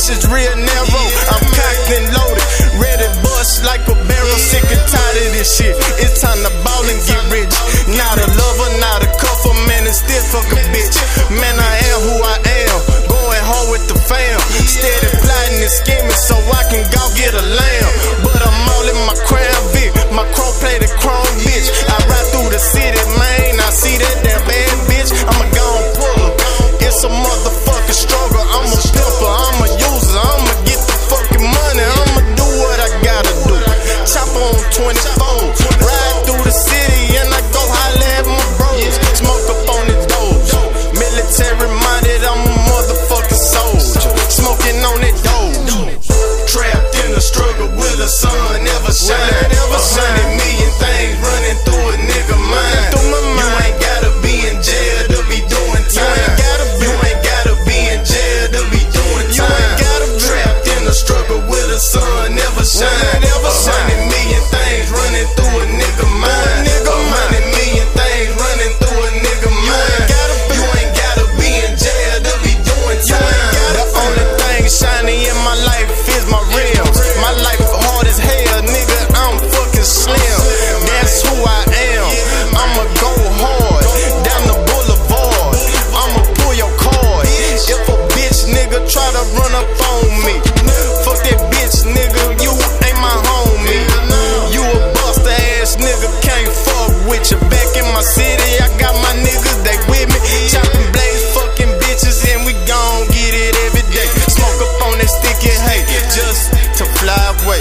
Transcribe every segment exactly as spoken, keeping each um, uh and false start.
is real narrow. I'm cocked and loaded, ready to bust like a barrel. Sick and tired of this shit. It's time to ball and get rich. Not a lover, not a cuffer, man, and still fuck a bitch. Man, I am who I am, going home with the fam. Steady plotting and scheming so I can go get a lamb. But I'm all in my crown Vic, my chrome plated chrome bitch. I ride through the city, man, I see that damn bad bitch. I'ma go and pull her. It's a motherfucking struggle. I'm a pimper, I'm a user, I'ma get the fucking money, I'ma do what I gotta do. Chopper on twenty-four, ride through the city and I go holler at my bros. Smoke up on the doors, military minded, I'm a motherfucking soldier. Smoking on that doge, trapped in the struggle with the sun never shine. A hundred million things running through a nigga mind. You ain't gotta be in jail to be doing time. You ain't gotta be in jail to be doing time. Trapped in the struggle with the sun never shine. A hundred million things running through a nigga mind. A hundred million things running through a nigga mind. You ain't gotta be in jail to be doing time. The only thing shiny in my life is my rims. My life hard as hell, nigga, I'm fucking slim. That's who I am, I'ma go hard down the boulevard, I'ma pull your card. If a bitch nigga try to run up on me, fuck that bitch nigga, you ain't my homie. You a buster ass nigga, can't fuck with you. Back in my city, I got my niggas, they with me. Chopping blades, fucking bitches, and we gon' get it every day. Smoke up on that sticky hay, just to fly away.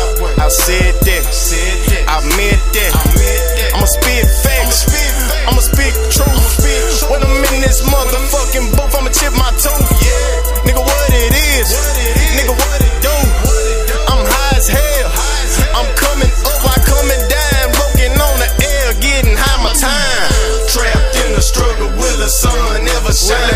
I said that, I meant that. I'ma spit facts, I'ma speak truth. When I'm in this motherfucking booth, I'ma chip my tooth. Nigga, what it is, nigga, what it do? I'm high as hell, I'm coming up, I coming down, broken on the air, getting high my time. Trapped in the struggle with the sun never shine.